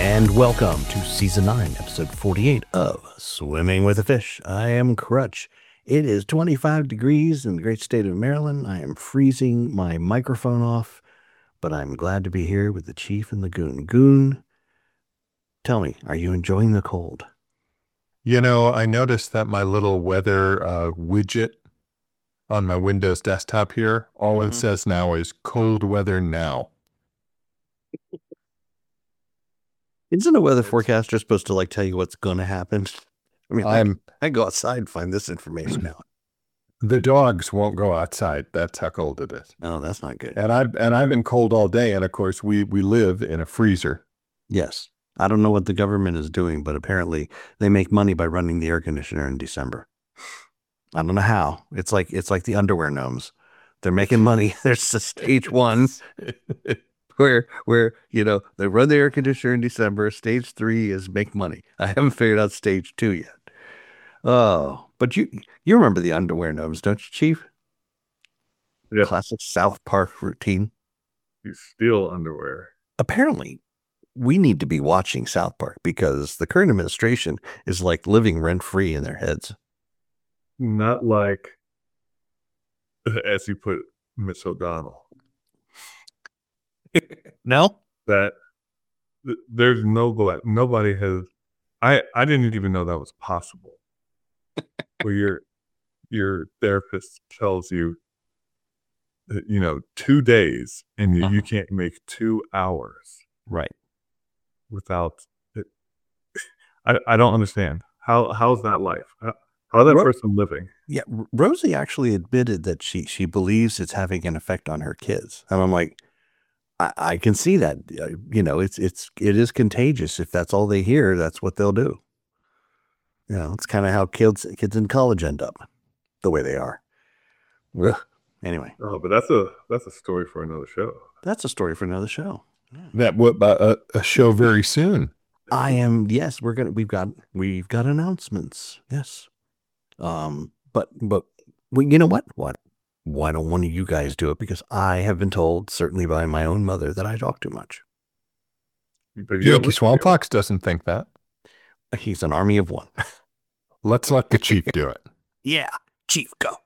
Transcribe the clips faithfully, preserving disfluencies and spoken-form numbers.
And welcome to Season nine, Episode forty-eight of Swimming with a Fish. I am Crutch. It is twenty-five degrees in the great state of Maryland. I am freezing my microphone off, but I'm glad to be here with the Chief and the Goon. Goon, tell me, are you enjoying the cold? You know, I noticed that my little weather uh, widget on my Windows desktop here, all Mhm. it says now is cold weather now. Isn't a weather It's- forecaster supposed to like tell you what's going to happen? I mean, I, I'm I go outside and find this information out. the dogs won't go outside. That's how cold it is. Oh, that's not good. And I've and I've been cold all day. And of course, we we live in a freezer. Yes. I don't know what the government is doing, but apparently they make money by running the air conditioner in December. I don't know how. It's like it's like the underwear gnomes. They're making money. There's a stage one where where you know they run the air conditioner in December. Stage three is make money. I haven't figured out stage two yet. Oh, but you you remember the underwear gnomes, don't you, Chief? Yeah. Classic South Park routine. You steal underwear. Apparently, we need to be watching South Park because the current administration is like living rent free in their heads. Not like, as you put, Mitch O'Donnell. No? That th- there's no go nobody has. I I didn't even know that was possible. Where your your therapist tells you, that, you know, two days and you, Uh-huh. you can't make two hours Right. without it. I I don't understand how how's that life? How, how that Ro- person living? Yeah, R- Rosie actually admitted that she she believes it's having an effect on her kids, and I'm like, I, I can see that. Uh, You know, it's it's it is contagious. If that's all they hear, that's what they'll do. You know, it's kind of how kids kids in college end up, the way they are. Ugh. Anyway, Oh, but that's a that's a story for another show. that's a story for another show. That what about a, a show very soon? I am yes, we're gonna we've got we've got announcements. Yes. Um, but but well, you know what? What? Why don't one of you guys do it? Because I have been told, certainly by my own mother, that I talk too much. But you don't Yankee listen Swamp to it. Fox doesn't think that. He's an army of one. Let's let the chief do it. Yeah, Chief, go.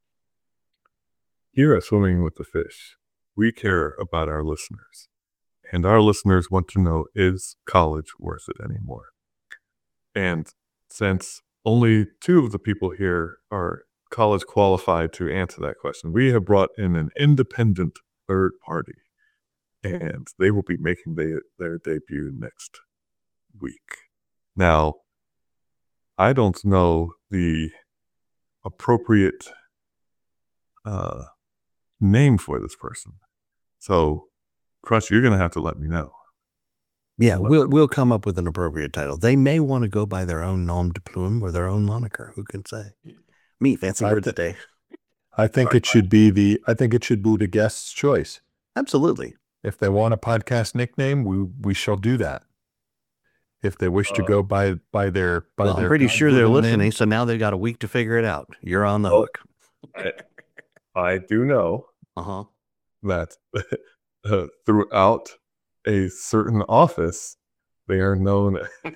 Here at Swimming with the Fish, we care about our listeners. And our listeners want to know, is college worth it anymore? And since only two of the people here are college qualified to answer that question, we have brought in an independent third party. And they will be making their, their debut next week. Now, I don't know the appropriate uh, name for this person. So, Crutch, you're going to have to let me know. Yeah, What- we'll we'll come up with an appropriate title. They may want to go by their own nom de plume or their own moniker. Who can say? Me, fancy I word th- today. I think it should be the I think it should be the guest's choice. Absolutely. If they want a podcast nickname, we we shall do that. If they wish to Uh, go by by their by Well, their I'm pretty sure they're God-given name- listening, so now they've got a week to figure it out. You're on the Oh. hook. I, I do know Uh huh. that uh, throughout a certain office, they are known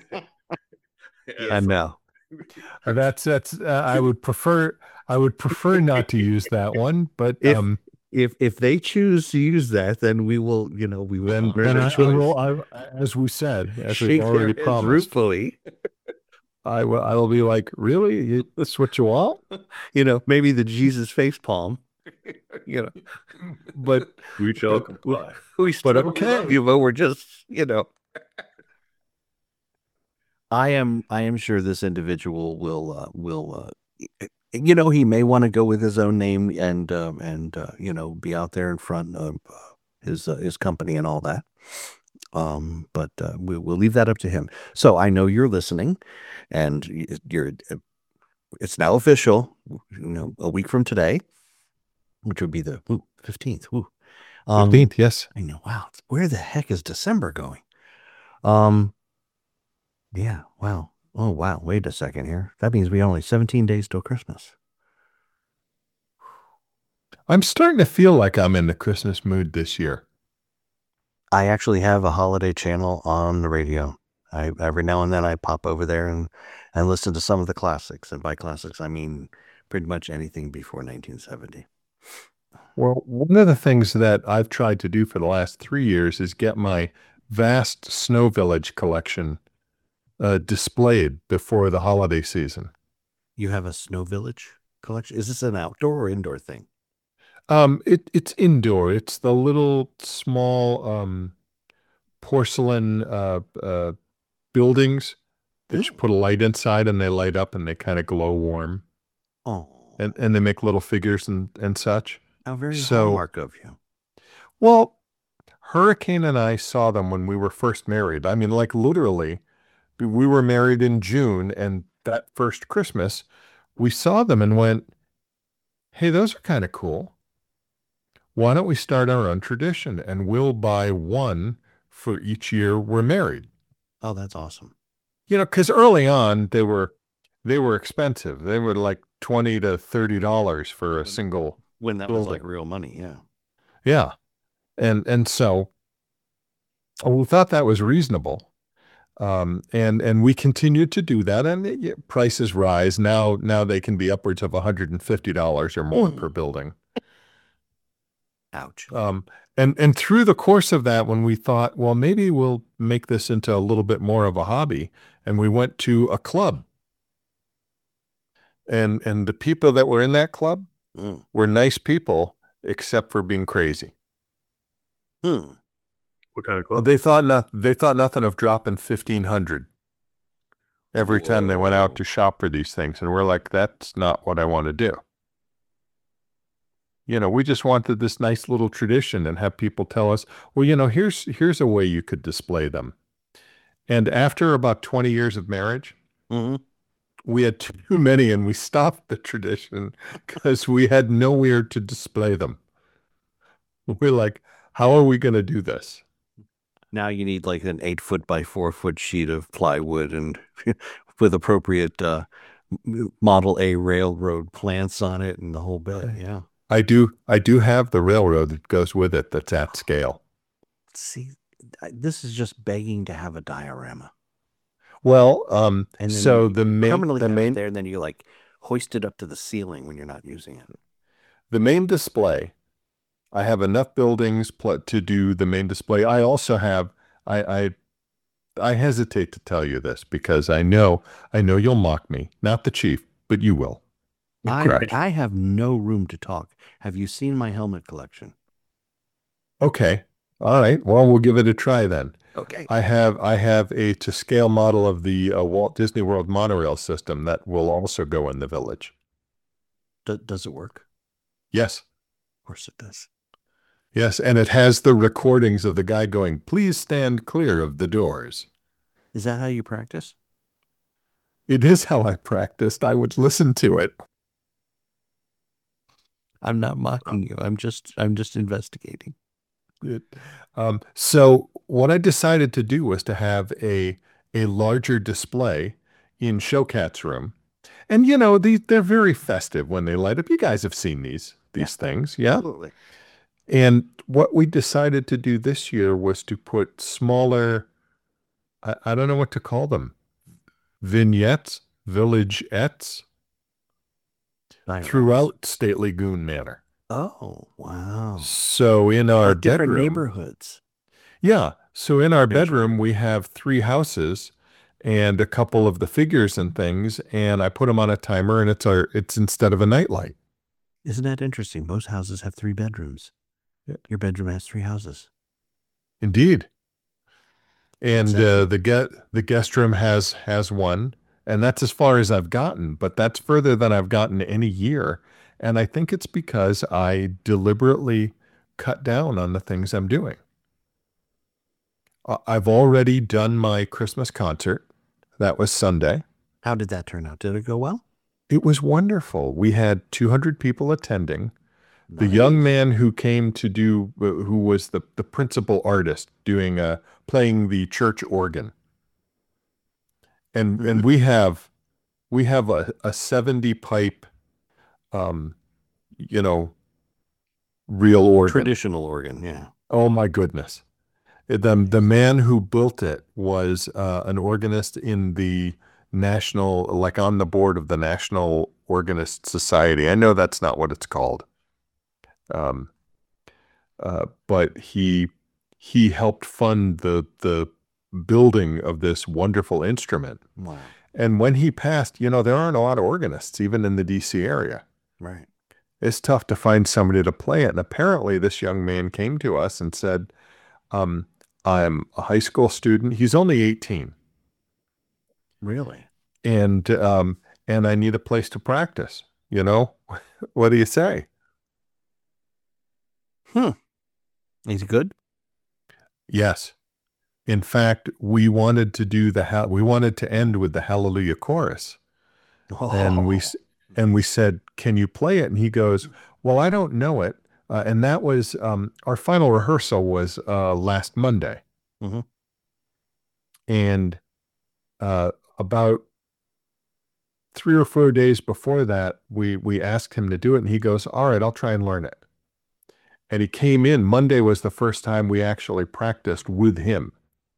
And now, Uh, That's that's. Uh, I would prefer. I would prefer not to use that one, but If- um, if if they choose to use that, then we will. You know, we will. then then I, I will. I, as we said, as shake we've their already heads promised, ruefully. I will. I will be like, really? You, that's what you want? You know, maybe the Jesus face palm. You know, but we shall comply. we still But okay. okay. You but we're just, you know. I am I am sure this individual will uh, will uh, you know, he may want to go with his own name and um, and uh, you know, be out there in front of uh, his uh, his company and all that. Um, but uh, we, we'll leave that up to him. So I know you're listening, and y- you're. It's now official. You know, a week from today, which would be the fifteenth. Um, Fifteenth, yes. I know. Wow. Where the heck is December going? Um. Yeah. Wow. Oh, wow. Wait a second here. That means we only seventeen days till Christmas. I'm starting to feel like I'm in the Christmas mood this year. I actually have a holiday channel on the radio. I every now and then I pop over there and and listen to some of the classics. And by classics, I mean pretty much anything before nineteen seventy. Well, one of the things that I've tried to do for the last three years is get my vast Snow Village collection uh, displayed before the holiday season. You have a Snow Village collection? Is this an outdoor or indoor thing? Um, it it's indoor. It's the little small um, porcelain uh, uh, buildings that you put a light inside and they light up and they kind of glow warm, Oh, and and they make little figures and and such. how very So- hallmark of you. Well, Hurricane and I saw them when we were first married. I mean, like literally, we were married in June, and that first Christmas, we saw them and went, "Hey, those are kind of cool. Why don't we start our own tradition and we'll buy one for each year we're married?" Oh, that's awesome. You know, because early on they were they were expensive. They were like twenty to thirty dollars for a single. When that was like Building. real money, yeah. Yeah, and and so we thought that was reasonable, um, and and we continued to do that. And it, yeah, prices rise now. Now they can be upwards of one hundred and fifty dollars or more Mm. per building. Ouch. Um, and and through the course of that, when we thought, well, maybe we'll make this into a little bit more of a hobby, and we went to a club, and and the people that were in that club Mm. were nice people, except for being crazy. Hmm. What kind of Well, club? they thought not, they thought nothing of dropping fifteen hundred every time they went out Whoa. to shop for these things, and we're like, that's not what I want to do. You know, we just wanted this nice little tradition and have people tell us, well, you know, here's here's a way you could display them. And after about twenty years of marriage, Mhm. we had too many and we stopped the tradition because we had nowhere to display them. We're like, how are we going to do this? Now you need like an eight foot by four foot sheet of plywood and with appropriate uh, m- Model A railroad plants on it and the whole bit. Right. Yeah. I do I do have the railroad that goes with it that's at scale. See, I- this is just begging to have a diorama. Well, um, And then so you the main permanently the have it main there, and then you like hoist it up to the ceiling when you're not using it. the main display, I have enough buildings pl- to do the main display. I also have I I I hesitate to tell you this because I know I know you'll mock me, not the chief, but you will. I, Correct. I have no room to talk. Have you seen my helmet collection? Okay. All right. Well, we'll give it a try then. Okay. I have I have a to scale model of the uh, Walt Disney World monorail system that will also go in the village. D- does it work? Yes. Of course it does. Yes, and it has the recordings of the guy going, "Please stand clear of the doors." Is that how you practice? It is how I practiced. I would listen to it. I'm not mocking you. I'm just I'm just investigating. It, um, so what I decided to do was to have a a larger display in Showcat's room, and you know these they're very festive when they light up. You guys have seen these these things, yeah? Absolutely. And what we decided to do this year was to put smaller, I, I don't know what to call them, vignettes, villageettes Dioramas. throughout Stately Goon Manor. Oh, wow. So in our Like different bedroom, neighborhoods. yeah. So in our Gotcha. bedroom, we have three houses and a couple of the figures and things, and I put them on a timer, and it's our it's instead of a nightlight. Isn't that interesting? Most houses have three bedrooms. Yeah. Your bedroom has three houses. Indeed. And Exactly. uh, the get the guest room has has one, and that's as far as I've gotten, but that's further than I've gotten any year. And I think it's because I deliberately cut down on the things I'm doing. I- I've already done my Christmas concert. That was Sunday. How did that turn out? Did it go well? It was wonderful. We had two hundred people attending. The young Nice. man who came to do, who was the, the principal artist doing, uh, playing the church organ. And, and we have, we have a, a seventy pipe, um, you know, real organ. Traditional organ, yeah. Oh my goodness. The, the man who built it was uh, an organist in the national, like on the board of the National Organist Society. I know that's not what it's called. Um, uh, but he he helped fund the the building of this wonderful instrument. Wow. And when he passed, you know, there aren't a lot of organists even in the D C area. Right. It's tough to find somebody to play it. And apparently this young man came to us and said, um, I'm a high school student. He's only eighteen. Really? And, um, and I need a place to practice, you know, what do you say? Hmm. He's good? Yes. In fact, we wanted to do the, ha- we wanted to end with the Hallelujah chorus. Oh. And we, s- and we said, can you play it? And he goes, well, I don't know it. Uh, and that was, um, our final rehearsal was, uh, last Monday. Mhm. And, uh, about three or four days before that, we, we asked him to do it and he goes, all right, I'll try and learn it. And he came in, Monday was the first time we actually practiced with him.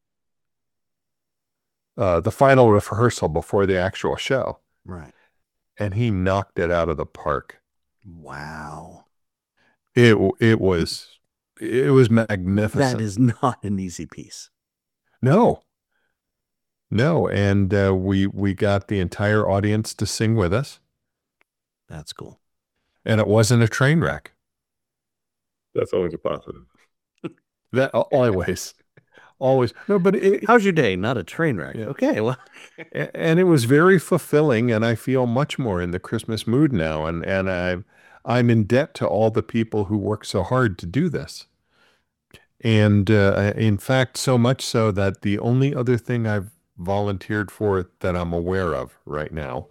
Uh, the final rehearsal before the actual show. Right. And he knocked it out of the park. Wow. It, it was, it was magnificent. That is not an easy piece. No, no. And, uh, we, we got the entire audience to sing with us. That's cool. And it wasn't a train wreck. That's always a positive. That always, always. No, but it, How's your day? Not a train wreck. Yeah. Okay. Well, A- and it was very fulfilling, and I feel much more in the Christmas mood now, and and I I'm in debt to all the people who work so hard to do this. And uh, in fact, so much so that the only other thing I've volunteered for that I'm aware of right now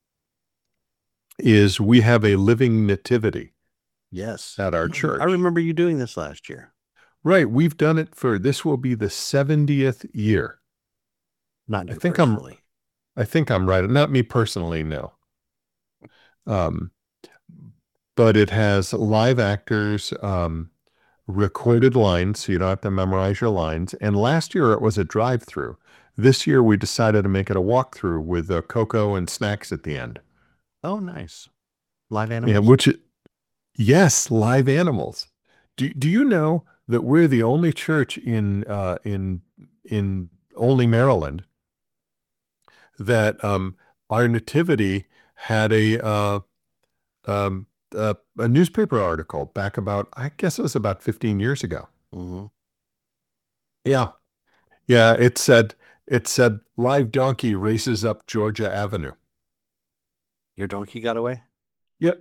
is we have a living nativity yes. at our church. I remember you doing this last year. Right, we've done it for, this will be the seventieth year. Not I you think I'm- personally. I think I'm right. Not me personally, no. Um, but it has live actors, um, recorded lines, so you don't have to memorize your lines. And last year it was a drive-through. This year we decided to make it a walkthrough with uh, cocoa and snacks at the end. Oh, nice. Live animals. Yeah, which, it- yes, live animals. Do do you know that we're the only church in uh, in in only Maryland that um, our nativity had a uh, um, uh, a newspaper article back about, I guess it was about fifteen years ago. Mhm. Yeah. Yeah, it said it said live donkey races up Georgia Avenue. Your donkey got away? Yep.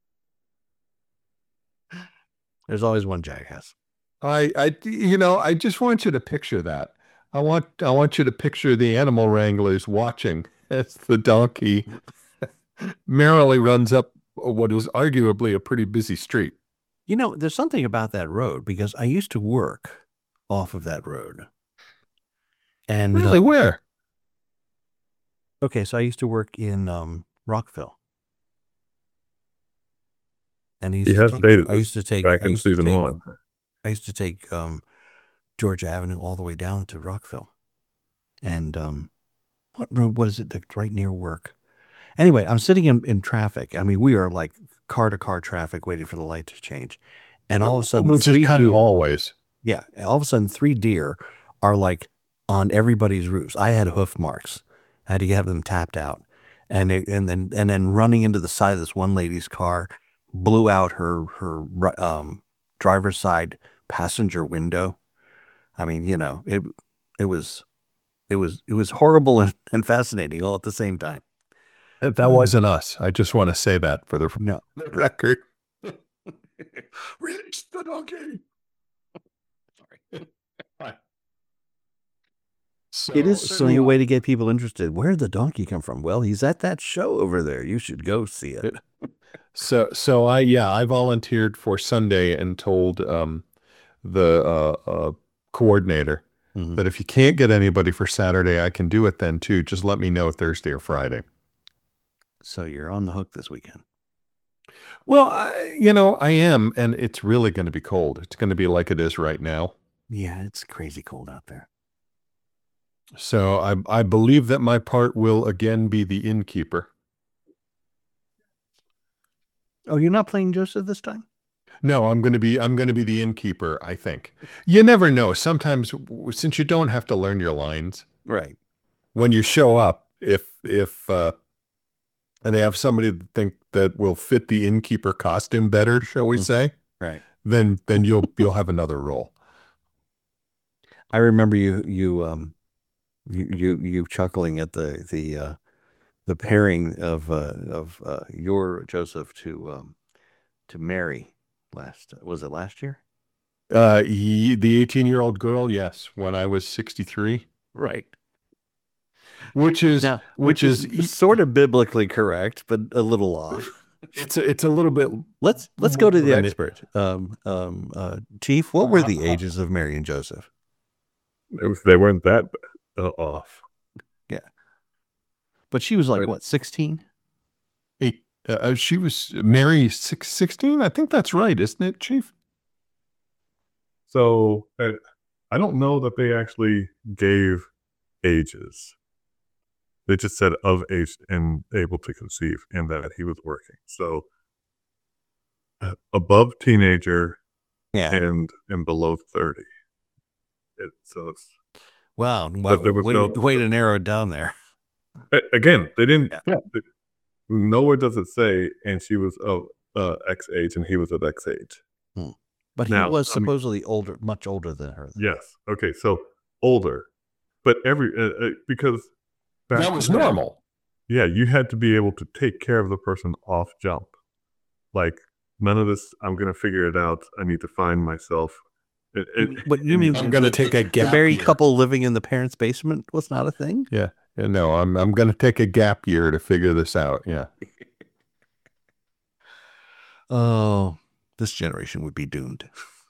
There's always one jackass. I I you know, I just want you to picture that. I want I want you to picture the animal wranglers watching as the donkey merrily runs up what was arguably a pretty busy street. You know, there's something about that road because I used to work off of that road. And Really, uh, where? okay, so I used to work in um, Rockville. And I used He to has take, dated I used to take back I in used to season take- one. I used to take um, Georgia Avenue all the way down to Rockville. And um, what road was it that's right near work? Anyway, I'm sitting in, in traffic. I mean, we are like car to car traffic waiting for the light to change. And all of a sudden, Which three is kind of deer- always. yeah, all of a sudden, three deer are like on everybody's roofs. I had hoof marks. I had to have them tapped out. And it, and then and then running into the side of this one lady's car, blew out her her ri- um, driver's side passenger window. I mean, you know, it it was it was it was horrible and, and fascinating all at the same time. That, that wasn't us. I just want to say that for the No, record. Release the donkey. sorry. So, It is so certainly a way to get people interested. Where did the donkey come from? Well, he's at that show over there. You should go see it. So, so I, yeah, I volunteered for Sunday and told um, the uh, uh, coordinator Mhm. that if you can't get anybody for Saturday, I can do it then too. Just let me know Thursday or Friday. So you're on the hook this weekend. Well, I, you know, I am, and it's really going to be cold. It's going to be like it is right now. Yeah, it's crazy cold out there. So I I believe that my part will again be the innkeeper. Oh, you're not playing Joseph this time? No, I'm going to be I'm going to be the innkeeper, I think. You never know. Sometimes w- since you don't have to learn your lines, Right. when you show up, if if uh and they have somebody that think that will fit the innkeeper costume better, shall we Mm. say, Right. then then you'll you'll have another role. I remember you you um you you, you chuckling at the the uh the pairing of uh of uh your Joseph to um to Mary last was it last year? Uh he, the eighteen-year-old girl, yes, when I was sixty-three, Right. which is Now, which, which is is sort of biblically correct, but a little off. it's a, it's a little bit Let's let's go to the more than it- expert. Um um uh Chief, what were the ages of Mary and Joseph? It was, they weren't that uh, off. But she was like Right. what, sixteen? eight. Uh, she was Mary six, sixteen. I think that's right, isn't it, Chief? So uh, I don't know that they actually gave ages. They just said of age and able to conceive, and that he was working. So uh, above teenager Yeah. and and below thirty. It, so it's Wow. Wow. there was Way, no- way to narrow it down there. a- again, they didn't. Yeah. they- nowhere does it say, and she was of uh, X age, and he was of X age. But he Now, was I mean- supposedly older, much older than her. Yes. Okay. So older, but every uh, uh, because back That was then- normal. Yeah, you had to be able to take care of the person off jump. Like none of this. I'm gonna figure it out. I need to find myself. It, it, But you mean I'm going to take a the gap married year. couple living in the parents' basement was not a thing? Yeah, no, I'm I'm going to take a gap year to figure this out. Yeah. Oh, this generation would be doomed.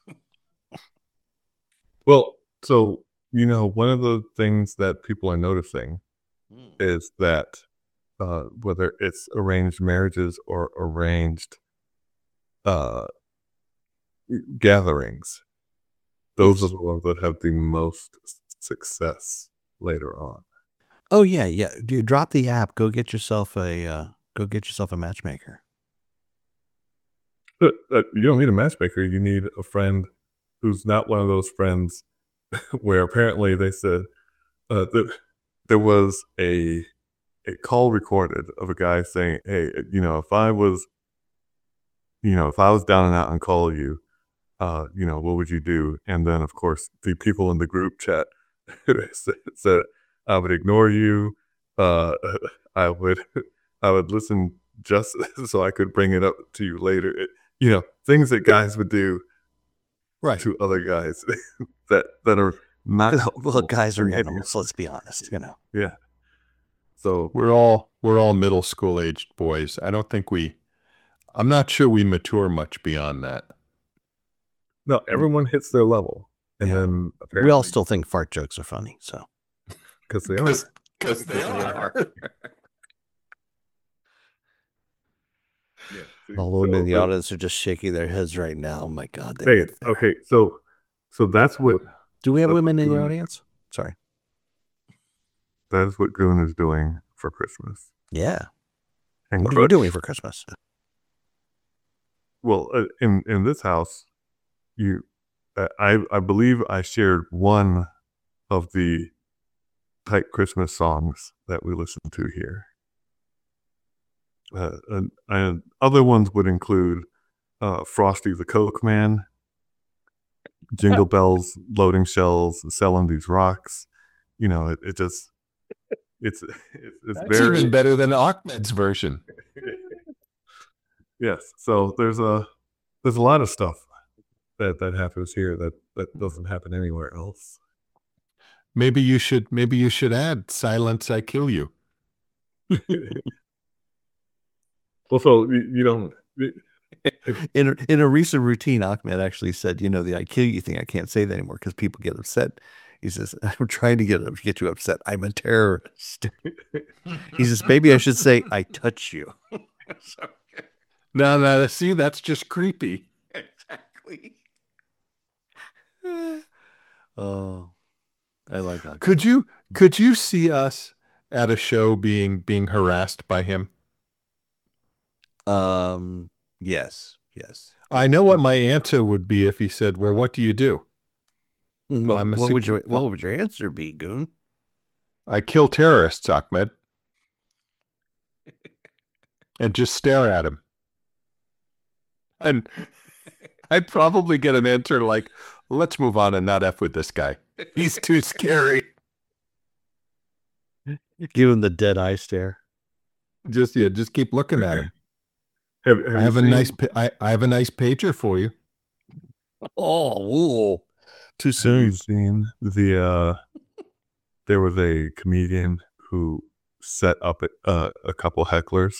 well, so you know, one of the things that people are noticing is that uh, whether it's arranged marriages or arranged uh, gatherings, those are the ones that have the most s- success later on. Oh yeah, yeah. You drop the app. Go get yourself a uh, go get yourself a matchmaker. But, uh, you don't need a matchmaker. You need a friend who's not one of those friends where apparently they said uh, that there was a a call recorded of a guy saying, "Hey, you know, if I was, you know, if I was down and out and call you, uh, you know, what would you do?" And then, of course, the people in the group chat said, said, "I would ignore you. Uh, I would, I would listen just so I could bring it up to you later." It, you know, things that guys would do Right. to other guys that that are not Well, helpful guys are in any- animals. Let's be honest. You know. Yeah. So We're all we're all middle school aged boys. I don't think we I'm not sure we mature much beyond that. no, everyone hits their level, and Yeah. then We all still think fart jokes are funny. So because they are. Because they are. Yeah. see, all the women in the so- audience are just shaking their heads right now. Oh my God. they Hey, live there. okay, so so that's what Do we have so- women in the Mm. audience? Sorry. that is what Goon is doing for Christmas. Yeah. And What are you Crutch- doing for Christmas? Well, uh, in in this house, you, uh, I I believe I shared one of the type Christmas songs that we listen to here. Uh, and, and other ones would include uh, Frosty the Coke Man, Jingle Bells, Loading Shells, Selling These Rocks. You know, it, it just it's it's, it's That's very even better than Ahmed's version. yes. So there's a there's a lot of stuff that that happens here that that doesn't happen anywhere else. Maybe you should maybe you should add Silence I Kill You. Well, so you, you don't. In a, in a recent routine, Ahmed actually said, "You know, the I kill you thing. I can't say that anymore because people get upset." He says, "I'm trying to get get you upset. I'm a terrorist." He says, "Maybe I should say I touch you." So, No, no, see, that's just creepy. exactly. Oh, I like that. Could you could you see us at a show being being harassed by him? Um, yes, yes. I know what my answer would be if he said, "Well, what do you do?" Well, I'm a what would sec- your what would your answer be, Goon? I kill terrorists, Ahmed, and just stare at him. And I'd probably get an answer like, "Let's move on and not F with this guy. He's too scary." Give him the dead eye stare. Just yeah, just keep looking at him. Have, have I you have a seen- nice pa- I, I have a nice pager for you. Oh, ooh. Too Have you soon. seen the? Uh, there was a comedian who set up a, uh, a couple hecklers.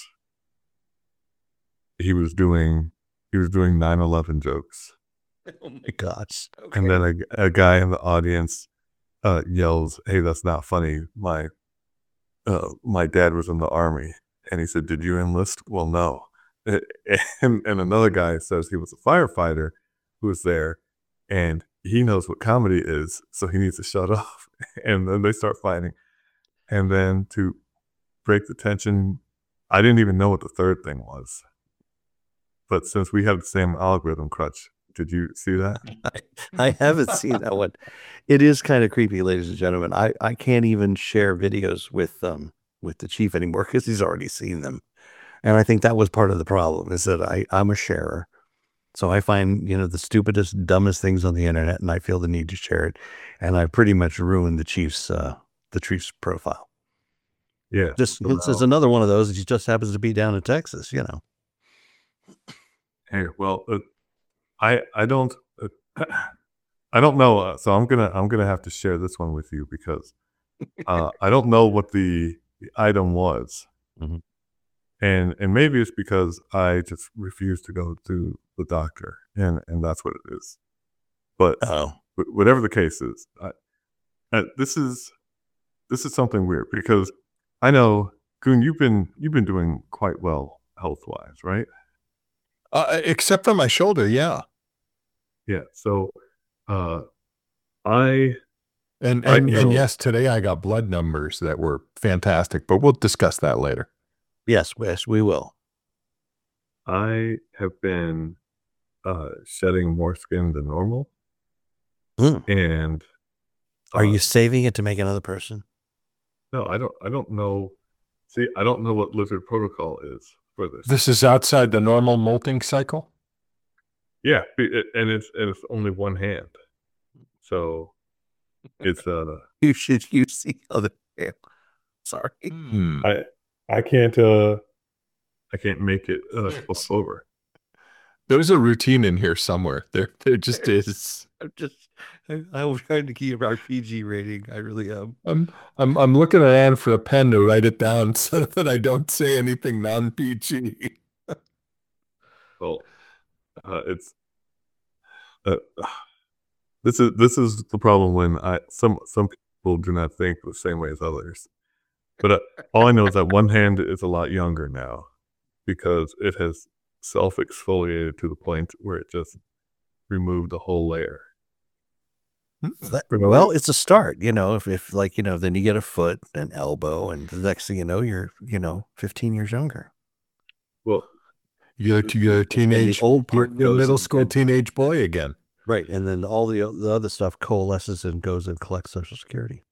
He was doing he was doing nine eleven jokes, Oh my gosh. and then a, a guy in the audience uh, yells, "Hey, that's not funny. My uh, my dad was in the army," and he said, "Did you enlist?" "Well, no." And, and another guy says he was a firefighter who was there, and he knows what comedy is, so he needs to shut off. And then they start fighting. And then to break the tension, I didn't even know what the third thing was. But since we have the same algorithm, Crutch, did you see that? I haven't seen that one. It is kind of creepy, ladies and gentlemen. I, I can't even share videos with um with the chief anymore because he's already seen them. And I think that was part of the problem is that I, I'm a sharer. So I find, you know, the stupidest, dumbest things on the internet and I feel the need to share it. And I pretty much ruined the chief's uh the chief's profile. Yeah. Just so this is now- another one of those. He just happens to be down in Texas, you know. Hey, well, uh, I I don't uh, I don't know. Uh, so I'm gonna I'm gonna have to share this one with you because uh, I don't know what the, the item was, Mhm. and and maybe it's because I just refuse to go to the doctor, and and that's what it is. But Oh. wh- whatever the case is, I, uh, this is this is something weird because I know Goon, you've been you've been doing quite well health wise, right? Uh, except for my shoulder, yeah. Yeah. So uh, I And I and, and know- yes, today I got blood numbers that were fantastic, but we'll discuss that later. Yes, yes, we will. I have been uh, shedding more skin than normal, Mm. and Are uh, you saving it to make another person? No, I don't. I don't know. See, I don't know what lizard protocol is for this. This is outside the normal molting cycle. Yeah, be- it- and it's and it's only one hand, so it's uh. You should use the other hand. Sorry. Hmm. I I can't uh. I can't make it uh flip over. There's a routine in here somewhere. There, there just is. I'm just, I, I'm trying to keep our P G rating. I really am. I'm, I'm, I'm looking at Anne for a pen to write it down so that I don't say anything non-P G. Well, uh, it's uh, this is this is the problem when I some some people do not think the same way as others. But uh, all I know is that one hand is a lot younger now because it has self-exfoliated to the point where it just removed the whole layer. That- well, it's a start, you know, if, if like, you know, then you get a foot, an elbow, and the next thing you know, you're, you know, fifteen years younger. Well, You're, you're a And the teenage, old you're, part you're a goes middle in- school teenage boy again. Right. And then all the, o- the other stuff coalesces and goes and collects Social Security.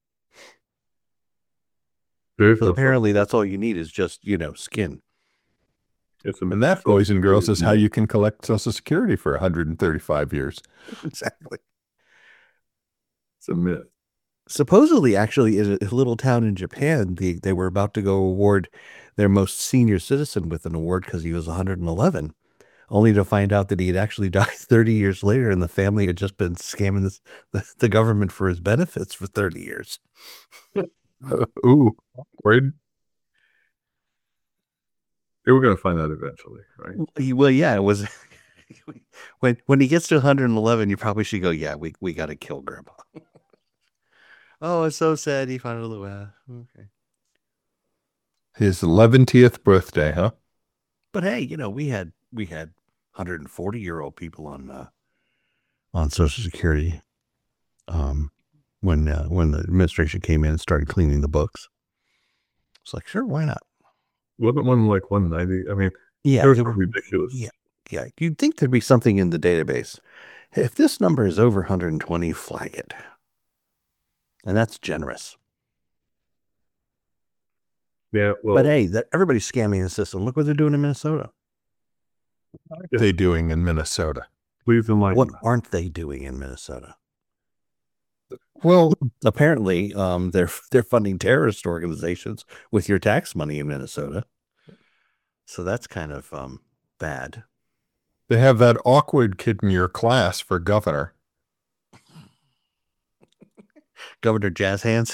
there's So no- apparently that's all you need is just, you know, skin. it's a, And that, boys and girls, is how you can collect Social Security for one hundred thirty-five years. Exactly. it's a myth. Supposedly, actually, in a little town in Japan, the, they were about to go award their most senior citizen with an award because he was one hundred eleven, only to find out that he had actually died thirty years later and the family had just been scamming this, the, the government for his benefits for thirty years. Uh, ooh, Word. They were going to find out eventually, right? He- Well, yeah, it was when when he gets to one hundred eleven, you probably should go, yeah, we, we got to kill Grandpa. Oh, it's so sad he found out. Uh, okay. his eleventieth birthday, huh? But hey, you know, we had we had one hundred forty year old people on uh, on Social Security. um, when uh, when the administration came in and started cleaning the books. It's like, sure, why not? Wasn't one like one ninety? I mean, Yeah, those it are was- ridiculous. yeah, yeah. You'd think there'd be something in the database. If this number is over one hundred twenty, flag it, and that's generous. Yeah, well, But hey, that everybody's scamming the system. Look what they're doing in Minnesota. What are they doing in Minnesota? please enlighten What us. aren't they doing in Minnesota? Well, Apparently, um, they're they're funding terrorist organizations with your tax money in Minnesota. So that's kind of um, bad. they have that awkward kid in your class for governor. Governor Jazz Hands.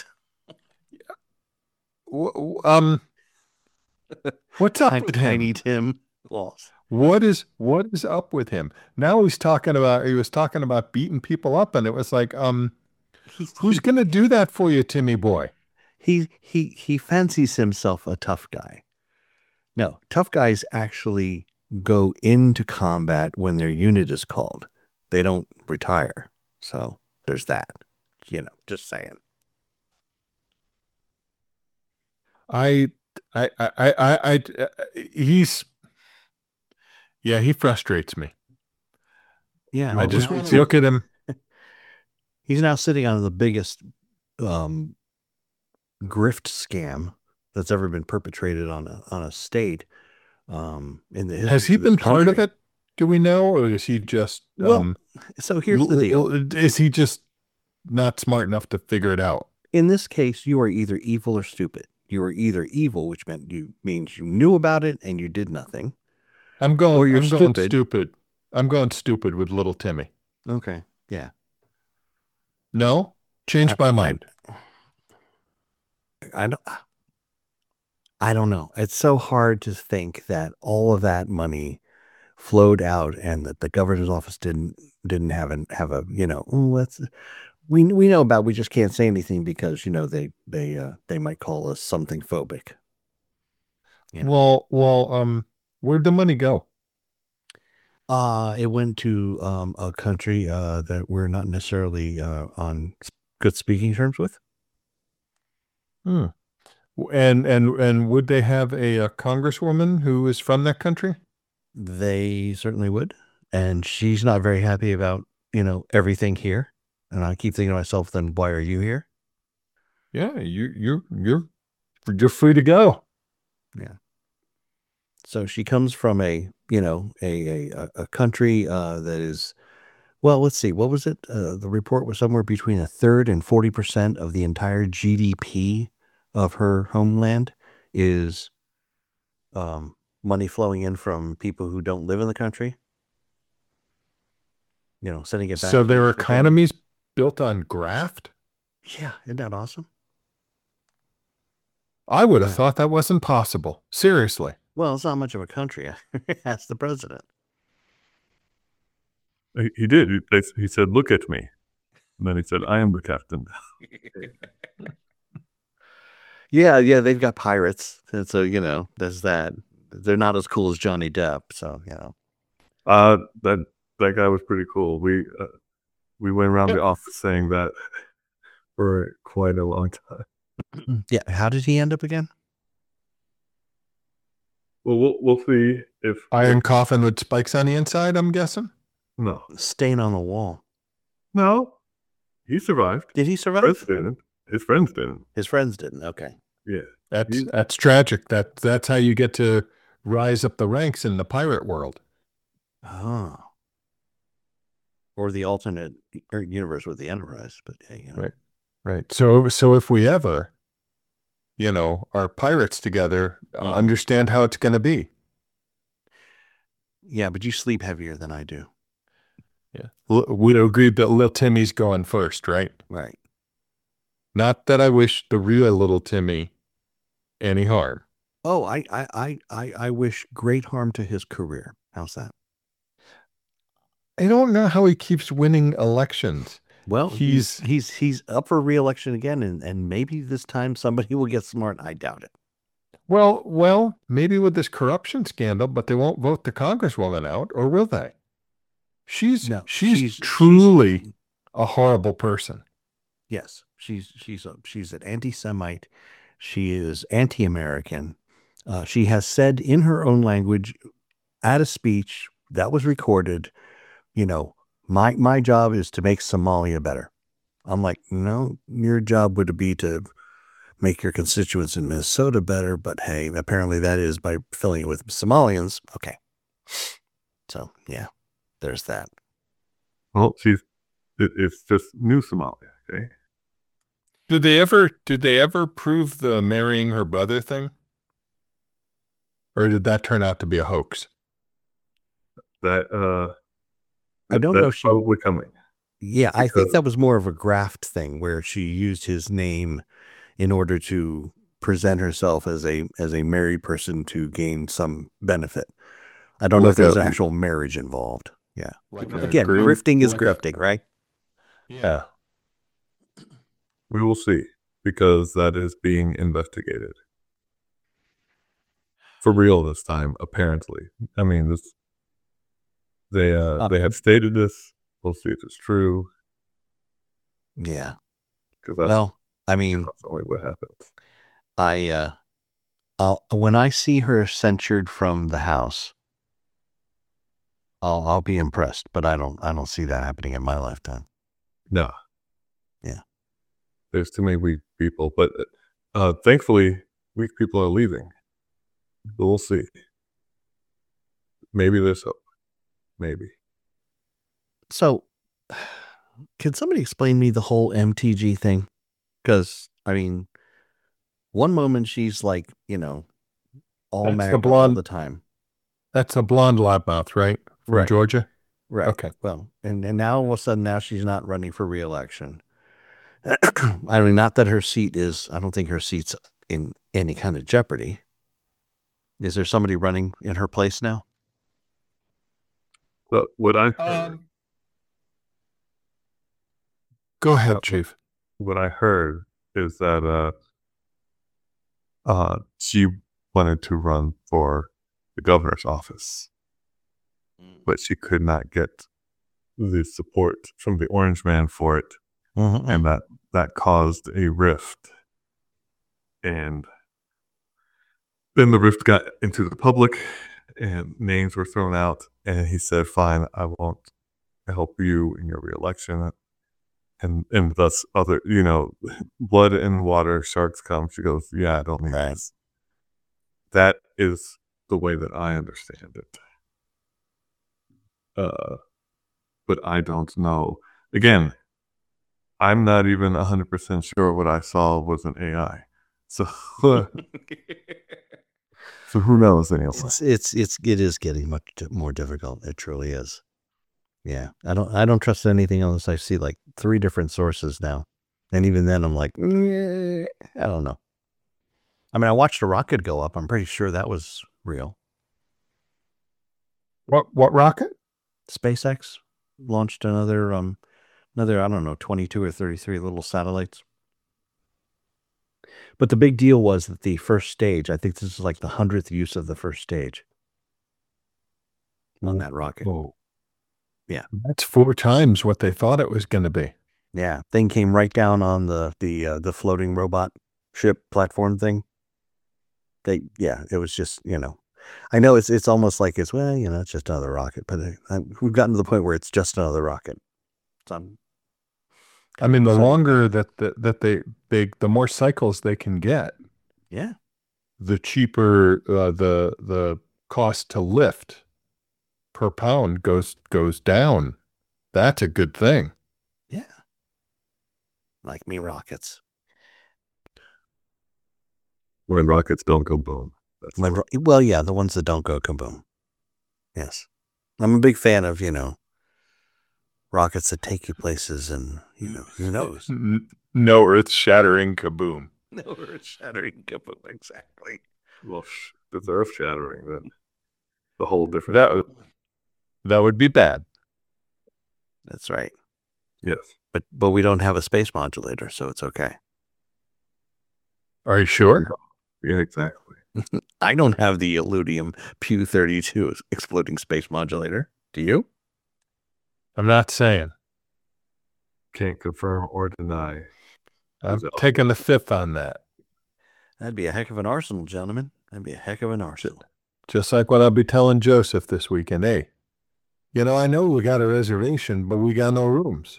W- w- Um, what's up Tiny, with him? Tiny Tim Laws. What is what is up with him? Now he's talking about he was talking about beating people up, and it was like, um, He, who's gonna do that for you, Timmy boy? he he he fancies himself a tough guy. No, tough guys actually go into combat when their unit is called. They don't retire. So there's that. You know, just saying. I, I, I, I, I, I he's, yeah, he frustrates me. Yeah, I Well, just now- want to look at him. he's now sitting on the biggest um, grift scam that's ever been perpetrated on a on a state. Um, in the history Has he of this been part of country. it? Do we know, or is he just? Well, um, So here's the deal. l- Is he just not smart enough to figure it out? In this case, you are either evil or stupid. You are either evil, which meant you means you knew about it and you did nothing. I'm going. Or you're I'm going stupid. stupid. I'm going stupid with little Timmy. Okay. Yeah. No, change my mind. I don't I don't know. It's so hard to think that all of that money flowed out and that the governor's office didn't didn't have an have a, you know, "Oh, let's we we know about we just can't say anything because, you know, they they uh they might call us something phobic." Yeah. Well, well, um, where'd the money go? Uh, it went to um, a country uh, that we're not necessarily uh, on s- good speaking terms with. Hmm. And and and would they have a, a congresswoman who is from that country? They certainly would. And she's not very happy about, you know, everything here. And I keep thinking to myself, then why are you here? Yeah, you you you're you're free to go. So she comes from a, you know, a a, a country uh, that is, well, let's see, what was it? Uh, the report was somewhere between a third and forty percent of the entire G D P of her homeland is um, money flowing in from people who don't live in the country. You know, sending it back. So to their the- economy's built on graft. Yeah, isn't that awesome? I would have Yeah. thought that wasn't possible. Seriously. Well, it's not much of a country. Ask the president. He, he did. He, they, he said, "Look at me," and then he said, "I am the captain." Yeah, yeah, they've got pirates, and so you know, there's that. They're not as cool as Johnny Depp, so you know. Uh, that that guy was pretty cool. We uh, we went around the office saying that for quite a long time. Yeah, how did he end up again? Well, we'll we'll see if Iron coffin with spikes on the inside, I'm guessing. No, Stain on the wall. no, he survived. Did he His survive? friends didn't. His friends didn't. His friends didn't. Okay. Yeah, That's He's- that's tragic. That that's how you get to rise up the ranks in the pirate world. Oh. Or the alternate or universe with the Enterprise, but yeah, you know. Right. Right. So so if we ever, you know, are pirates together, Mhm. understand how it's going to be. Yeah, but you sleep heavier than I do. Yeah. L- We'd agree that little Timmy's going first, right? Right. Not that I wish the real little Timmy any harm. Oh, I, I, I, I, I wish great harm to his career. How's that? I don't know how he keeps winning elections. Well, he's He's- he's he's up for re-election again, and, and maybe this time somebody will get smart. I doubt it. Well, well, maybe with this corruption scandal, but they won't vote the congresswoman out, or will they? She's No, she's, she's- truly she's- a horrible person. Yes, she's she's a, she's an anti-Semite. She is anti-American. Uh, she has said in her own language at a speech that was recorded, you know, my my job is to make Somalia better. I'm like, no, your job would be to make your constituents in Minnesota better. But hey, apparently that is by filling it with Somalians. Okay. So, yeah, there's that. Well, she's it, it's just new Somalia. Okay. Did they ever did they ever prove the marrying her brother thing? Or did that turn out to be a hoax? That uh, I don't that's know if she- probably coming. Yeah, I think Because- that was more of a graft thing where she used his name in order to present herself as a as a married person to gain some benefit. I don't know if Like there's a- an actual marriage involved. Yeah. Like Again, grifting is grifting, right? Yeah. We will see, because that is being investigated for real this time. Apparently, I mean this. They uh Uh, they have stated this. We'll see if it's true, Yeah. because that's, Well, I mean, that's only what happens. I uh I'll when I see her censured from the house, I'll I'll be impressed, but I don't I don't see that happening in my lifetime. No. Yeah. There's too many weak people, but uh, thankfully, weak people are leaving. So we'll see. Maybe there's hope. Maybe. So, can somebody explain me the whole M T G thing? Because I mean, one moment she's like, you know, all That's the mad all blonde- the time, That's a blonde loudmouth, right? From Right. Georgia? right? Okay. Well, and and now all of a sudden now she's not running for re-election. I mean, not that her seat is. I don't think her seat's in any kind of jeopardy. Is there somebody running in her place now? But what I heard, Um, Go ahead, Chief. what I heard is that uh, uh, she wanted to run for the governor's office, but she could not get the support from the Orange Man for it, Mm-hmm. and that that caused a rift. And then the rift got into the public, and names were thrown out. And he said, "Fine, I won't help you in your reelection." And and thus other, you know, blood and water, sharks come. She goes, "Yeah, I don't need Right. this." That is the way that I understand it. Uh, but I don't know. Again, I'm not even one hundred percent sure what I saw was an A I. So, so who knows anyway? It's it's it's it is getting much di- more difficult. It truly is. Yeah, I don't I don't trust anything unless I see like three different sources now, and even then I'm like, "Mm, I don't know. I mean, I watched a rocket go up. I'm pretty sure that was real. What what rocket? SpaceX launched another um another I don't know twenty-two or thirty-three little satellites. But the big deal was that the first stage, I think this is like the hundredth use of the first stage on that rocket. Oh. Yeah. That's four times what they thought it was going to be. Yeah, thing came right down on the the uh, the floating robot ship platform thing. They yeah, it was just you know, I know it's it's almost like it's well you know it's just another rocket, but it, I, we've gotten to the point where it's just another rocket. It's on, I mean, the So- longer that, that, that they, they, the more cycles they can get, yeah, the cheaper uh, the the cost to lift per pound goes goes down. That's a good thing. yeah, like me rockets. When rockets don't go boom. That's When ro- well, yeah, the ones that don't go kaboom. Yes, I'm a big fan of you know rockets that take you places, and you know who knows. N- No earth shattering kaboom. No earth shattering kaboom, exactly. well, sh- if it's earth shattering, then the whole different. That would that would be bad. That's right. yes. But but we don't have a space modulator, so it's okay. Are you sure? Yeah, exactly. I don't have the Illudium Pew thirty-two exploding space modulator. Do you? I'm not saying. can't confirm or deny. I'm So- taking the fifth on that. That'd be a heck of an arsenal, gentlemen. That'd be a heck of an arsenal. Just like what I'll be telling Joseph this weekend. Hey, you know, I know we got a reservation, but we got no rooms.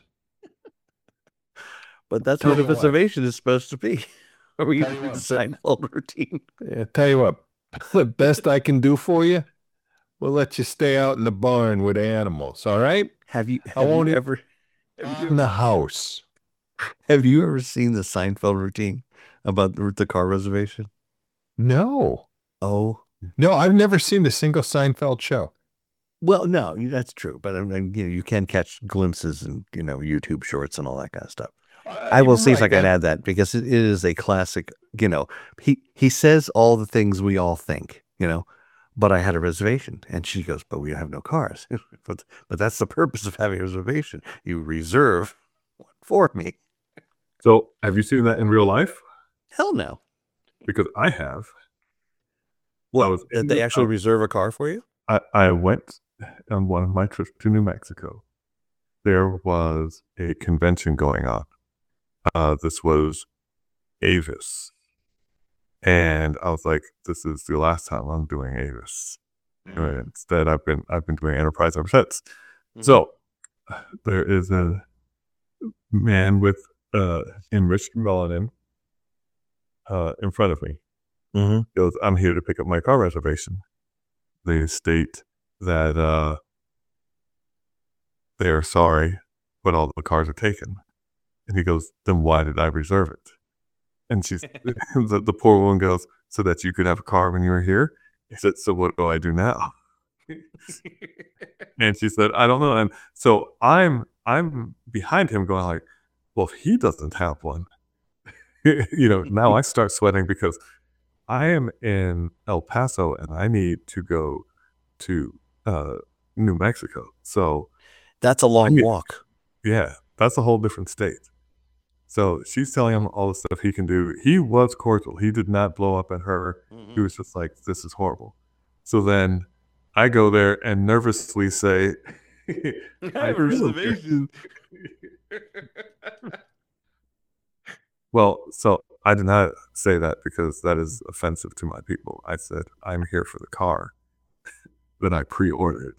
But that's Tell what a you what. reservation is supposed to be. Or we Tell you do the what. Seinfeld routine. Yeah, tell you what, the best I can do for you, we'll let you stay out in the barn with the animals, all right? Have you, I have won't you e- ever have you, In the house. have you ever seen the Seinfeld routine about the, the car reservation? No. Oh, No, I've never seen the single Seinfeld show. well, no, that's true. But I mean, you know, you can catch glimpses and, you know, YouTube shorts and all that kind of stuff. I will see if I can add that because it, it is a classic, you know, he, he says all the things we all think, you know, but I had a reservation. And she goes, but we have no cars. but, but that's the purpose of having a reservation. You reserve one for me. So, have you seen that in real life? Hell no. Because I have. What, was did in they the- actually I- reserve a car for you? I, I went on one of my trips to New Mexico. There was a convention going on. Uh, this was Avis. And I was like, this is the last time I'm doing Avis. And instead, I've been I've been doing Enterprise ever since. So there is a man with uh, enriched melanin uh, in front of me. Mm-hmm. He goes, I'm here to pick up my car reservation. They state that uh, they are sorry, but all the cars are taken. And he goes, then why did I reserve it? And she's the, the poor woman goes, so that you could have a car when you were here? He said, so what do I do now? And she said, I don't know. And so I'm I'm behind him going like, well, if he doesn't have one, you know, now I start sweating because I am in El Paso and I need to go to uh, New Mexico. So That's a long Yeah. walk. yeah, that's a whole different state. So she's telling him all the stuff he can do. He was cordial. He did not blow up at her. He was just like, this is horrible. So then I go there and nervously say, I have a reservation. Well, so I did not say that because that is offensive to my people. I said, I'm here for the car that I pre-ordered.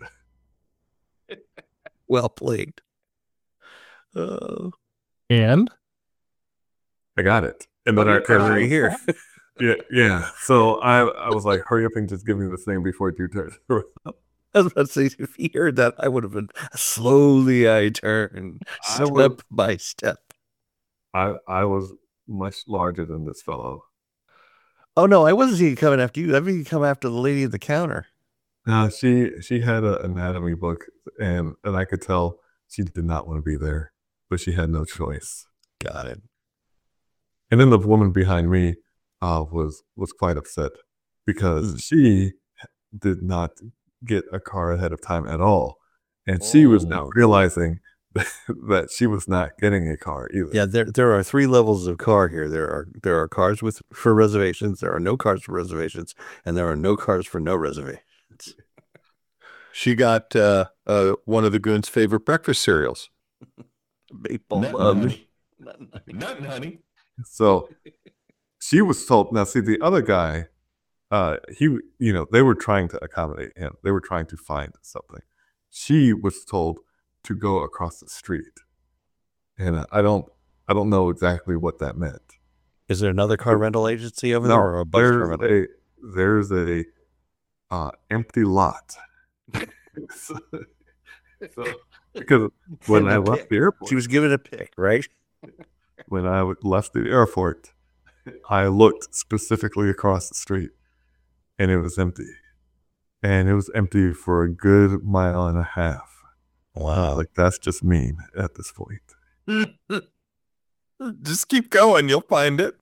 Well played. Oh, And? I got it. And then I right here. Yeah, yeah. So I, I was like, hurry up and just give me this thing before you turn around. I was about to say, if he heard that, I would have been slowly I turn, I step would- by step. I, I was much larger than this fellow. Oh no, I wasn't seeing you coming after you. I mean, you come after the lady at the counter. Uh, she she had an anatomy book, and, and I could tell she did not want to be there, but she had no choice. Got it. And then the woman behind me uh, was was quite upset because Mm. she did not get a car ahead of time at all, and she was now Oh. realizing that she was not getting a car either. Yeah, there there are three levels of car here. There are there are cars with for reservations. There are no cars for reservations, and there are no cars for no reservations. She got uh, uh, one of the goons' favorite breakfast cereals. Baseball Nut love. honey. Nut honey. Nothing, honey. So she was told. Now, see, the other guy, uh, he, you know, they were trying to accommodate him. They were trying to find something. She was told to go across the street, and I don't, I don't know exactly what that meant. Is there another car rental agency over there, or a bus there's terminal? a there's a uh, empty lot. so, so- because when I left the airport, She was given a pick, right? when I w- left the airport, I looked specifically across the street, and it was empty, and it was empty for a good mile and a half. Wow. Like that's just mean at this point. Just keep going. You'll find it.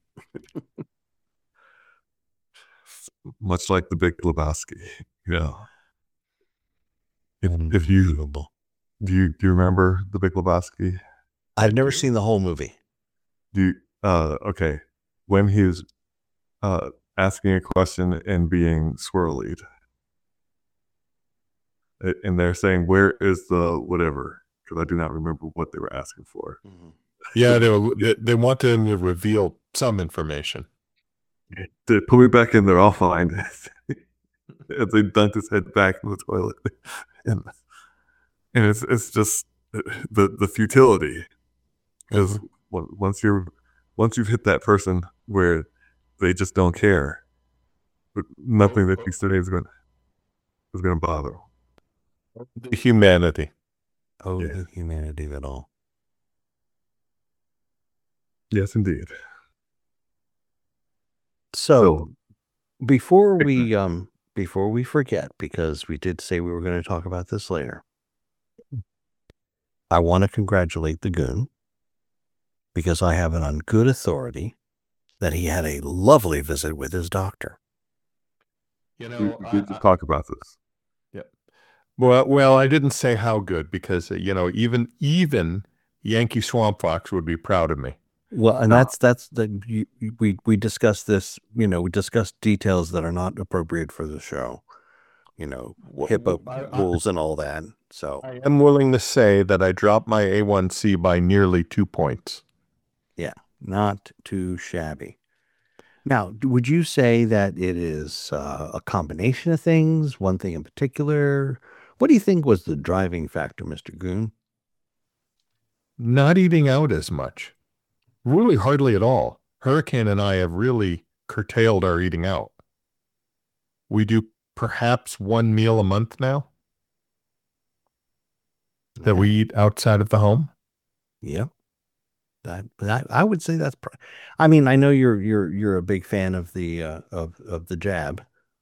Much like the Big Lebowski, you know. If, if you do you do you remember the Big Lebowski? I've never seen the whole movie. Do you, uh okay, when he was uh asking a question and being swirlied, A- and they're saying, where is the whatever, because I do not remember what they were asking for. Mhm. Yeah, they, were, they they wanted him to reveal some information. They put me back in there, I'll find it. As they dunked his head back in the toilet. And, and it's it's just the, the futility. Because once you're once you've hit that person where they just don't care, nothing that you say is going is going to bother them. The humanity. Oh, Yeah. the humanity of it all. Yes, indeed. So, before we um before we forget, because we did say we were going to talk about this later, I want to congratulate the goon, because I have it on good authority that he had a lovely visit with his doctor. You We, know, we I, did I, just talk about this. well, well, I didn't say how good because uh, you know even even Yankee Swamp Fox would be proud of me. Well, and No. that's that's the you, you- we we discussed this. You know, we discussed details that are not appropriate for the show. You know, Well, HIPAA I- I- rules and all that. So, I am willing to say that I dropped my A one C by nearly two points. not too shabby. Now, d- would you say that it is uh, a combination of things, one thing in particular? What do you think was the driving factor, Mister Goon? Not eating out as much. Really hardly at all. Hurricane and I have really curtailed our eating out. We do perhaps one meal a month now that we eat outside of the home. Yep. That, but I, I would say that's. Pr- I mean, I know you're you're you're a big fan of the uh, of of the jab.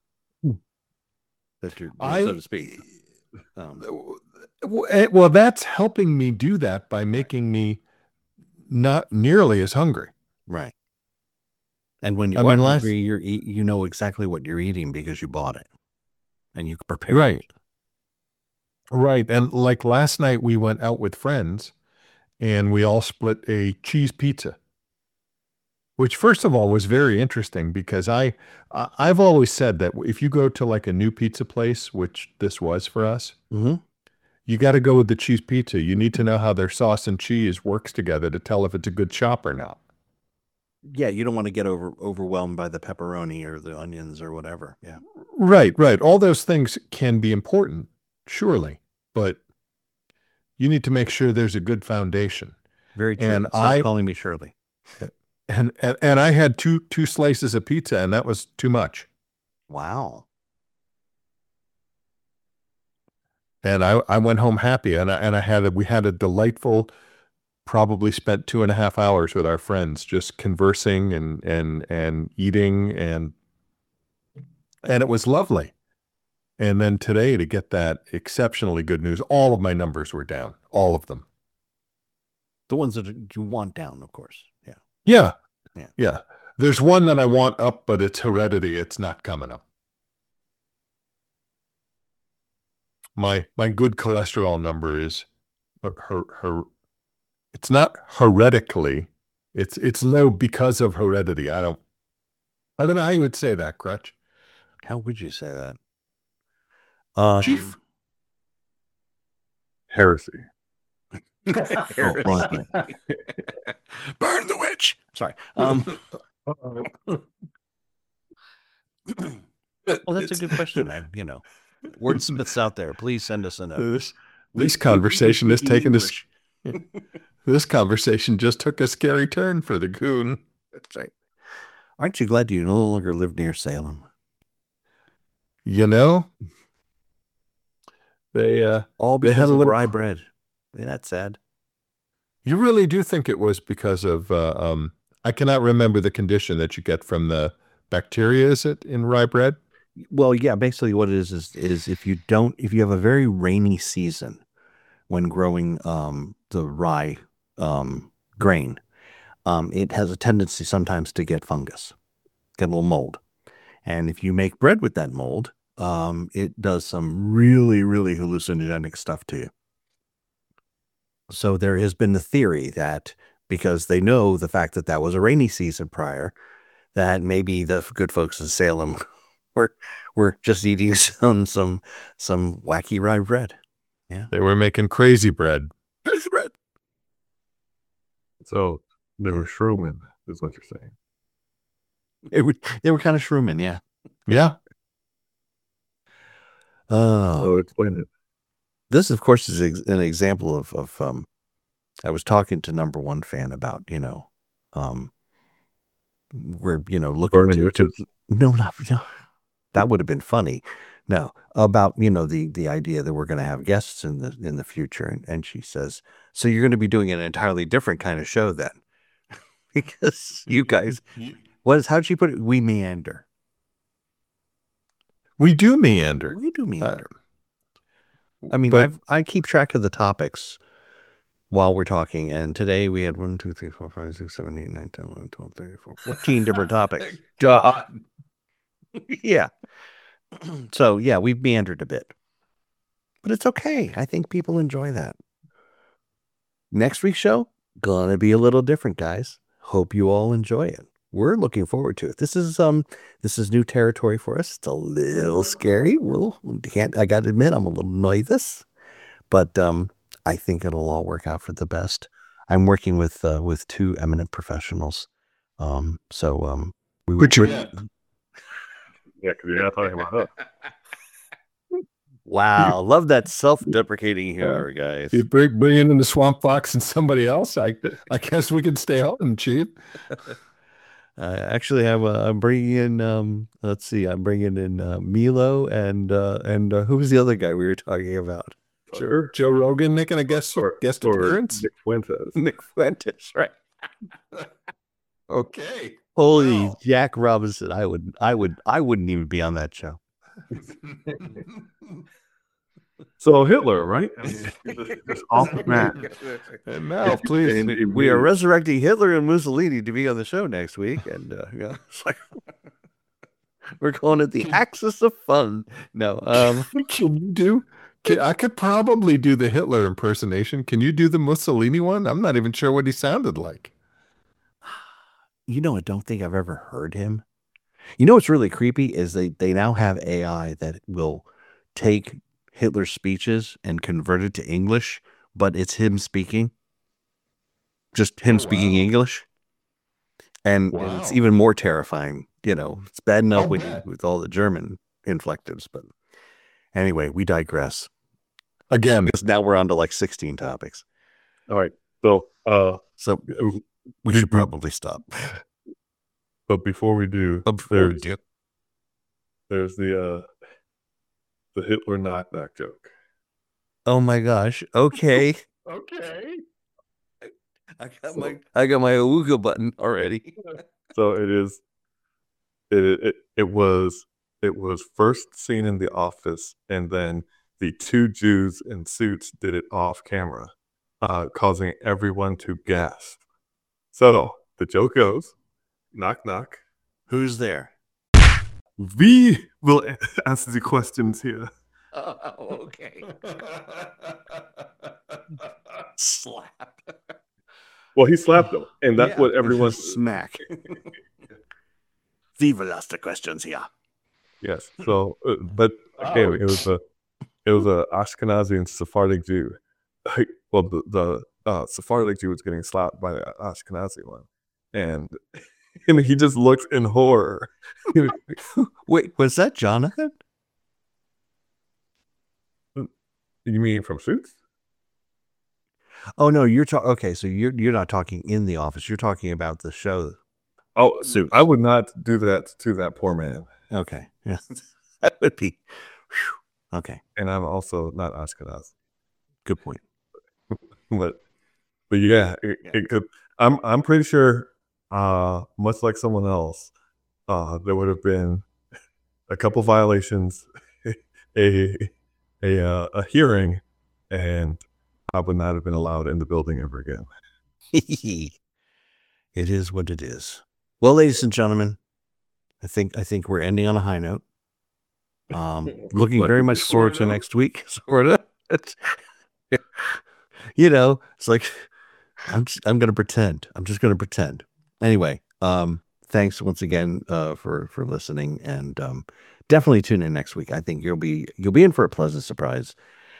That you're, I- so to speak. Um, Well, eh, well, that's helping me do that by making me not nearly as hungry. right. And when you I are mean, last- hungry, you're eat, you know exactly what you're eating because you bought it, and you prepare Right. it. Right. And like last night, we went out with friends and we all split a cheese pizza, which, first of all, was very interesting because I, I- I've always said that if you go to like a new pizza place, which this was for us, Mm-hmm. you got to go with the cheese pizza. You need to know how their sauce and cheese works together to tell if it's a good shop or not. Yeah, you don't want to get over overwhelmed by the pepperoni or the onions or whatever. Yeah. Right, right. All those things can be important, surely, but you need to make sure there's a good foundation. Very true. And Stop I- calling me Shirley. And, and and I had two two slices of pizza, and that was too much. Wow. And I, I went home happy, and I and I had a, we had a delightful, probably spent two and a half hours with our friends, just conversing and and and eating, and and it was lovely. And then today to get that exceptionally good news, all of my numbers were down, all of them. The ones that you want down, of course. Yeah. Yeah, Yeah. yeah. There's one that I want up, but it's heredity. It's not coming up. My my good cholesterol number is her, her, her it's not heretically. It's it's low because of heredity. I don't I don't know how you would say that, Crutch. How would you say that? Uh, Chief. Heresy. Heresy. right. Burn the witch. Sorry. Um, well, that's a good question. I, you know, wordsmiths out there, please send us a note. This this conversation has taken this English. this conversation just took a scary turn for the goon. That's right. Aren't you glad you no longer live near Salem? You know, they uh All They because had a of little- rye bread. Isn't that sad? you really do think it was because of uh, um I cannot remember the condition that you get from the bacteria, is it, in rye bread? Well, yeah, basically what it is is is if you don't if you have a very rainy season when growing um the rye um grain, um it has a tendency sometimes to get fungus, get a little mold. And if you make bread with that mold, um it does some really really hallucinogenic stuff to you. So there has been the theory that because they know the fact that that was a rainy season prior, that maybe the good folks in Salem were were just eating some some some wacky rye bread. They were making crazy bread. So they were showmen, is what you're saying. It would, they were kind of shrooming, yeah. Yeah. Oh, Oh, explain it. this, of course, is ex- an example of, of um, I was talking to number one fan about, you know, um, we're, you know, looking Burning to, to witches. no, not, no, that would have been funny. No, about, you know, the, the idea that we're going to have guests in the, in the future. And, and she says, so you're going to be doing an entirely different kind of show then, because you guys, what is, how'd she put it? We meander. We do meander. We do Uh, meander. I mean, but I've, I keep track of the topics while we're talking. And today we had one, two, three, four, five, six, seven, eight, nine, ten, eleven, twelve, thirteen, fourteen, fourteen different topics. God. Yeah. So yeah, we've meandered a bit, but it's okay. I think people enjoy that. Next week's show, gonna be a little different, guys. Hope you all enjoy it. We're looking forward to it. This is um, this is new territory for us. It's a little scary. Well, can't I got to admit I'm a little nervous, but um, I think it'll all work out for the best. I'm working with uh, with two eminent professionals, um, so um, we Which are Yeah, because you're not talking about us. wow, love that self-deprecating humor, guys. you bring, bring in the Swamp Fox and somebody else. I I guess we can stay home, Chief. Uh, actually, I'm uh, I'm bringing in um, let's see, I'm bringing in uh, Milo and uh, and uh, who was the other guy we were talking about? Sure. Joe Rogan making a guest Or, guest or appearance. Nick Fuentes. Nick Fuentes, right? Okay. Holy Wow. Jack Robinson! I would, I would, I wouldn't even be on that show. So Hitler, right? I mean, this, this awful man. And now, please. And it We are really- resurrecting Hitler and Mussolini to be on the show next week, and uh, yeah, it's like we're calling it the Axis of Fun. No, um, Can you do? Can, I could probably do the Hitler impersonation. Can you do the Mussolini one? I'm not even sure what he sounded like. you know, I don't think I've ever heard him. You know what's really creepy is they they now have A I that will take Hitler's speeches and convert it to English, but it's him speaking. Just him Oh, speaking wow. English. And, and it's Wow. even more terrifying. You know, it's bad enough I'll with, bet. with all the German inflectives, but anyway, we digress. Again, Because now we're on to like sixteen topics. All right. So, uh, So we Did should you- probably stop. but before we do, But before we there's do- there's the uh, the Hitler knock knock joke. Oh my gosh. Okay. okay. I got my I got my Awuga button already. So it is. It, it it was it was first seen in The Office, and then the two Jews in suits did it off camera, uh, causing everyone to gasp. So the joke goes, knock knock. Who's there? We will answer the questions here. Oh, okay. Slap. Well, he slapped them, and that's Yeah. what everyone. Smack. Viva las the questions here. Yes. So, uh, but again, it was a it was a Ashkenazi and Sephardic Jew. Like, well, the the uh, Sephardic Jew was getting slapped by the Ashkenazi one, and and he just looked in horror. Wait, was that Jonathan? You mean from Suits? Oh no, you're talking. Okay, so you're you're not talking in The Office. You're talking about the show. Oh, Suits. I would not do that to that poor man. Okay, yeah, that would be. Whew. Okay, And I'm also not Ashkenaz, good point. but but yeah, it, it could. I'm I'm pretty sure, uh, much like someone else, uh, there would have been a couple violations, a a uh, a hearing, and I would not have been allowed in the building ever again. It is what it is. Well, ladies and gentlemen, I think I think we're ending on a high note. Um, looking Like, very much forward to sorta. next week. Sort of. It's, you know, it's like I'm just, I'm gonna pretend. I'm just gonna pretend. Anyway, um, thanks once again uh, for for listening, and um, definitely tune in next week. I think you'll be you'll be in for a pleasant surprise.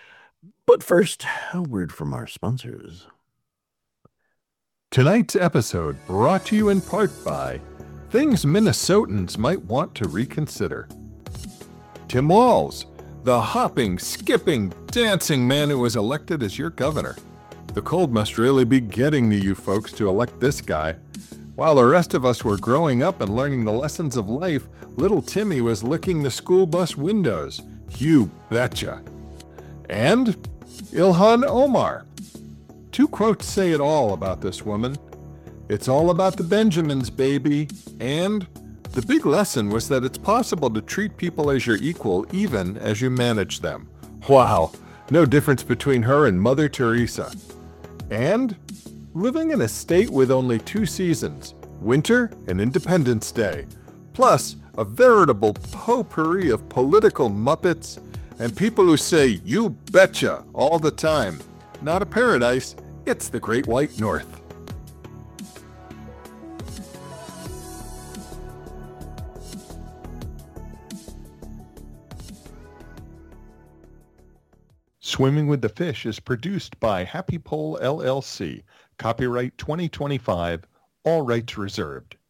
But first, a word from our sponsors. Tonight's episode brought to you in part by things Minnesotans might want to reconsider. Tim Walz, the hopping, skipping, dancing man who was elected as your governor. The cold must really be getting to you folks to elect this guy. While the rest of us were growing up and learning the lessons of life, little Timmy was licking the school bus windows. You betcha. And Ilhan Omar. Two quotes say it all about this woman. It's all about the Benjamins, baby. And the big lesson was that it's possible to treat people as your equal even as you manage them. Wow, no difference between her and Mother Teresa. And living in a state with only two seasons, winter and Independence Day, plus a veritable potpourri of political muppets and people who say, you betcha, all the time. Not a paradise, it's the Great White North. Swimming with the Fish is produced by Happy Pole L L C. Copyright twenty twenty-five, all rights reserved.